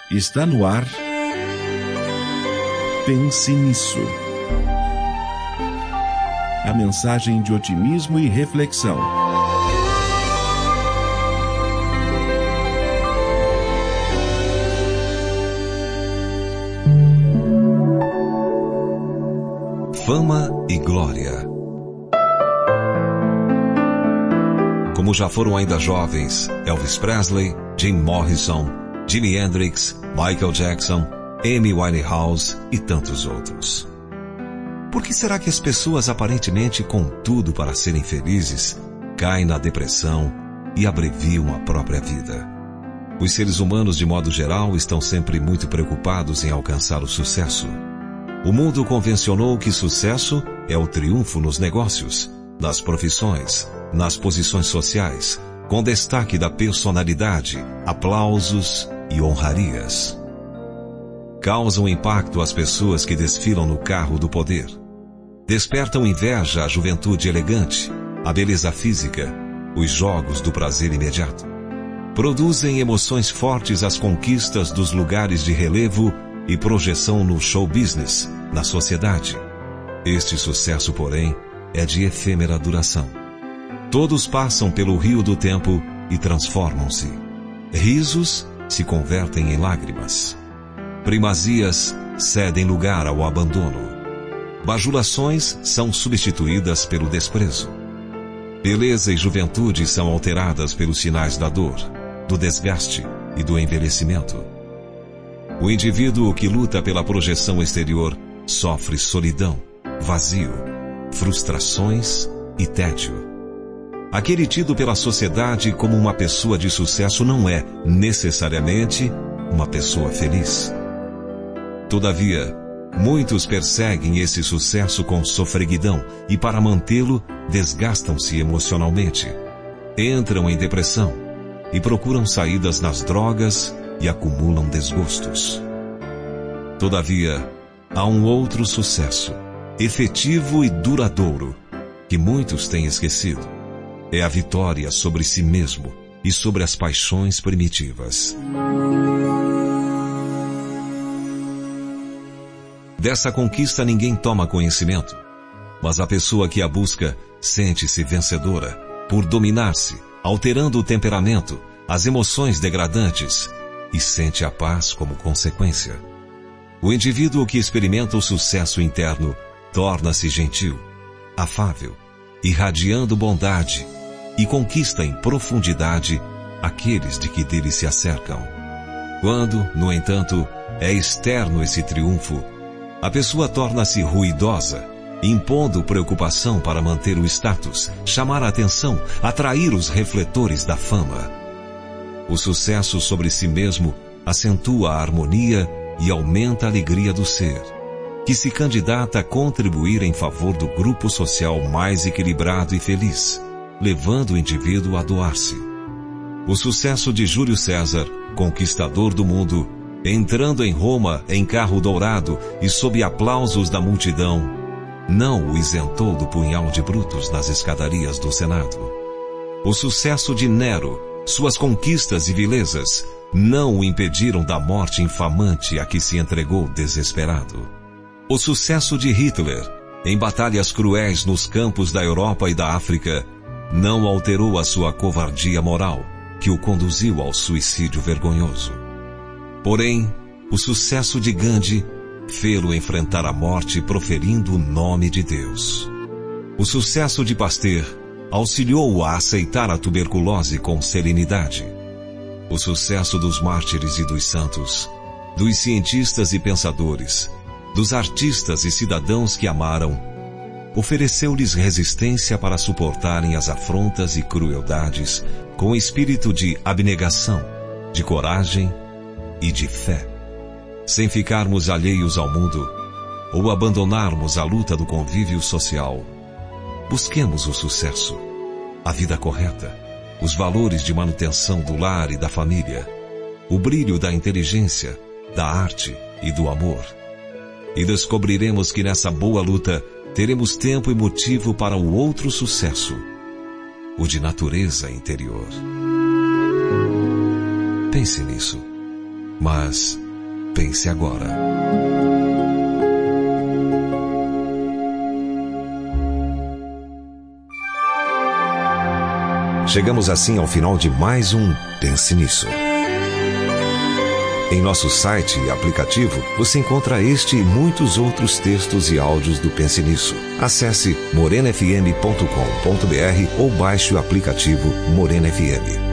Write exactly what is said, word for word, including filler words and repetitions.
Está no ar. Pense nisso. A mensagem de otimismo e reflexão. Fama e glória. Como já foram ainda jovens, Elvis Presley, Jim Morrison, Jimi Hendrix, Michael Jackson, Amy Winehouse e tantos outros. Por que será que as pessoas aparentemente com tudo para serem felizes, caem na depressão e abreviam a própria vida? Os seres humanos, de modo geral, estão sempre muito preocupados em alcançar o sucesso. O mundo convencionou que sucesso é o triunfo nos negócios, nas profissões, nas posições sociais, com destaque da personalidade, aplausos e honrarias. Causam impacto às pessoas que desfilam no carro do poder. Despertam inveja à juventude elegante, a beleza física, os jogos do prazer imediato. Produzem emoções fortes às conquistas dos lugares de relevo e projeção no show business, na sociedade. Este sucesso, porém, é de efêmera duração. Todos passam pelo rio do tempo e transformam-se. Risos se convertem em lágrimas. Primazias cedem lugar ao abandono. Bajulações são substituídas pelo desprezo. Beleza e juventude são alteradas pelos sinais da dor, do desgaste e do envelhecimento. O indivíduo que luta pela projeção exterior sofre solidão, vazio, frustrações e tédio. Aquele tido pela sociedade como uma pessoa de sucesso não é, necessariamente, uma pessoa feliz. Todavia, muitos perseguem esse sucesso com sofreguidão e, para mantê-lo, desgastam-se emocionalmente. Entram em depressão e procuram saídas nas drogas e acumulam desgostos. Todavia, há um outro sucesso, efetivo e duradouro, que muitos têm esquecido. É a vitória sobre si mesmo e sobre as paixões primitivas. Dessa conquista ninguém toma conhecimento, mas a pessoa que a busca sente-se vencedora por dominar-se, alterando o temperamento, as emoções degradantes, e sente a paz como consequência. O indivíduo que experimenta o sucesso interno torna-se gentil, afável, irradiando bondade, e conquista em profundidade aqueles de que dele se acercam. Quando, no entanto, é externo esse triunfo, a pessoa torna-se ruidosa, impondo preocupação para manter o status, chamar a atenção, atrair os refletores da fama. O sucesso sobre si mesmo acentua a harmonia e aumenta a alegria do ser, que se candidata a contribuir em favor do grupo social mais equilibrado e feliz, levando o indivíduo a doar-se. O sucesso de Júlio César, conquistador do mundo, entrando em Roma em carro dourado e sob aplausos da multidão, não o isentou do punhal de Brutus nas escadarias do Senado. O sucesso de Nero, suas conquistas e vilezas, não o impediram da morte infamante a que se entregou desesperado. O sucesso de Hitler, em batalhas cruéis nos campos da Europa e da África, não alterou a sua covardia moral, que o conduziu ao suicídio vergonhoso. Porém, o sucesso de Gandhi fê-lo enfrentar a morte proferindo o nome de Deus. O sucesso de Pasteur auxiliou-o a aceitar a tuberculose com serenidade. O sucesso dos mártires e dos santos, dos cientistas e pensadores, dos artistas e cidadãos que amaram, ofereceu-lhes resistência para suportarem as afrontas e crueldades com espírito de abnegação, de coragem e de fé. Sem ficarmos alheios ao mundo ou abandonarmos a luta do convívio social, busquemos o sucesso, a vida correta, os valores de manutenção do lar e da família, o brilho da inteligência, da arte e do amor. E descobriremos que nessa boa luta teremos tempo e motivo para o outro sucesso, o de natureza interior. Pense nisso. Mas pense agora. Chegamos assim ao final de mais um Pense Nisso. Em nosso site e aplicativo, você encontra este e muitos outros textos e áudios do Pense Nisso. Acesse morena f m ponto com ponto b r ou baixe o aplicativo Morena F M.